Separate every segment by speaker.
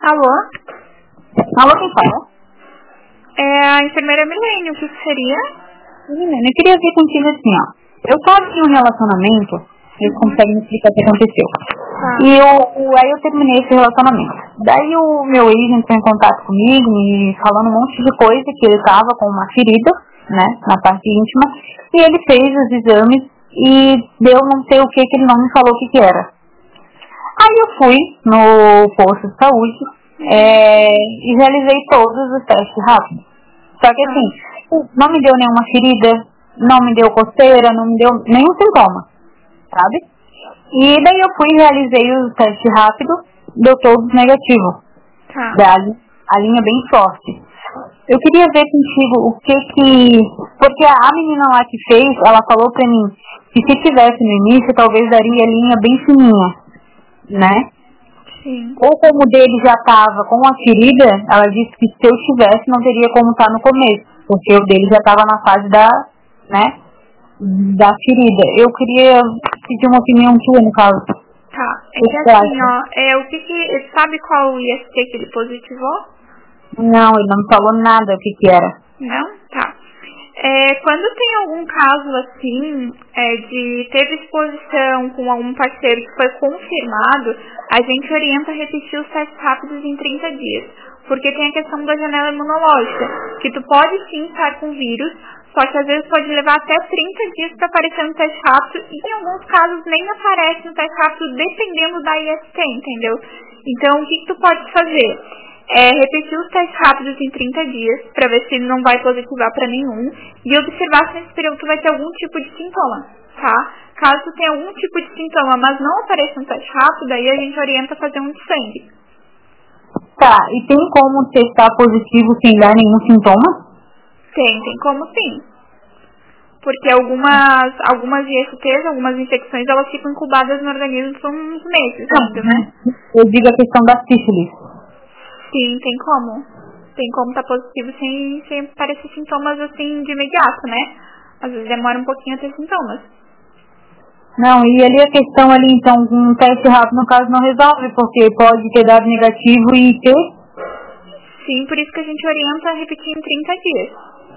Speaker 1: Alô?
Speaker 2: Alô, quem fala?
Speaker 1: É a enfermeira Milene, o que seria?
Speaker 2: Milene, eu queria ver contigo assim, ó. Eu tava em um relacionamento, você consegue me explicar o que aconteceu. E aí eu terminei esse relacionamento. Daí o meu ex entrou em contato comigo, me falando um monte de coisa, que ele tava com uma ferida, né, na parte íntima, e ele fez os exames e deu não sei o que ele não me falou o que era. Aí eu fui no posto de saúde e realizei todos os testes rápidos. Só que assim, não me deu nenhuma ferida, não me deu coceira, não me deu nenhum sintoma, sabe? E daí eu fui e realizei os testes rápidos, deu todos negativo. A linha bem forte. Eu queria ver contigo o que... Porque a menina lá que fez, ela falou pra mim que se tivesse no início, talvez daria a linha bem fininha, né?
Speaker 1: Sim.
Speaker 2: Ou como o dele já estava com a ferida, ela disse que se eu tivesse não teria como estar no começo, porque o dele já estava na fase da ferida. Eu queria pedir uma opinião tua, no caso.
Speaker 1: Tá, é que assim, ó, sabe qual o IST que ele positivou?
Speaker 2: Não, ele não me falou nada o que era.
Speaker 1: Não? Tá. Quando tem algum caso assim, de teve exposição com algum parceiro que foi confirmado, a gente orienta a repetir os testes rápidos em 30 dias. Porque tem a questão da janela imunológica, que tu pode sim estar com vírus, só que às vezes pode levar até 30 dias para aparecer no teste rápido, e em alguns casos nem aparece no teste rápido, dependendo da IST, entendeu? Então, o que tu pode fazer? Repetir os testes rápidos em 30 dias, para ver se ele não vai positivar para nenhum, e observar se nesse período tu vai ter algum tipo de sintoma, tá? Caso tu tenha algum tipo de sintoma, mas não apareça no teste rápido, aí a gente orienta a fazer um de sangue.
Speaker 2: Tá, e tem como testar positivo sem dar nenhum sintoma?
Speaker 1: Tem como sim. Porque algumas ISTs, algumas infecções, elas ficam incubadas no organismo por uns meses ainda, né?
Speaker 2: Eu digo a questão da sífilis.
Speaker 1: Sim, tem como. Tem como estar positivo sem aparecer sintomas assim de imediato, né? Às vezes demora um pouquinho a ter sintomas.
Speaker 2: Não, e ali a questão ali, então, um teste rápido no caso não resolve, porque pode ter dado negativo e ter?
Speaker 1: Sim, por isso que a gente orienta a repetir em 30 dias.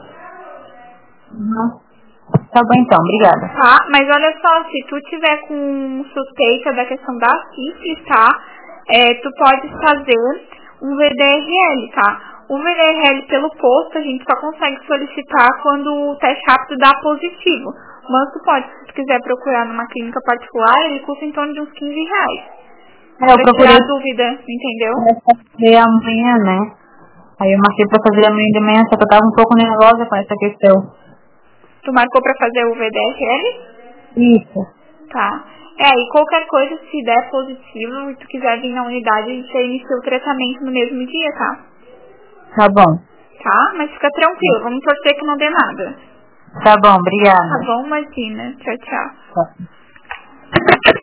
Speaker 2: Tá bom então, obrigada.
Speaker 1: Tá, mas olha só, se tu tiver com suspeita da questão da sífilis, tá? Tu pode fazer um VDRL, tá? O VDRL pelo posto a gente só consegue solicitar quando o teste rápido dá positivo. Mas tu pode, se tu quiser procurar numa clínica particular, ele custa em torno de uns R$15.
Speaker 2: Eu procurei
Speaker 1: tirar dúvida, entendeu?
Speaker 2: pra fazer amanhã, né? Aí eu marquei pra fazer amanhã de manhã, só que eu tava um pouco nervosa com essa questão.
Speaker 1: Tu marcou pra fazer o VDRL?
Speaker 2: Isso.
Speaker 1: Tá. E qualquer coisa, se der positivo e tu quiser vir na unidade, a gente inicia o tratamento no mesmo dia, tá?
Speaker 2: Tá bom.
Speaker 1: Tá? Mas fica tranquilo, vamos torcer que não dê nada.
Speaker 2: Tá bom, obrigada.
Speaker 1: Tá bom, imagina. Tchau, tchau.
Speaker 2: Tá.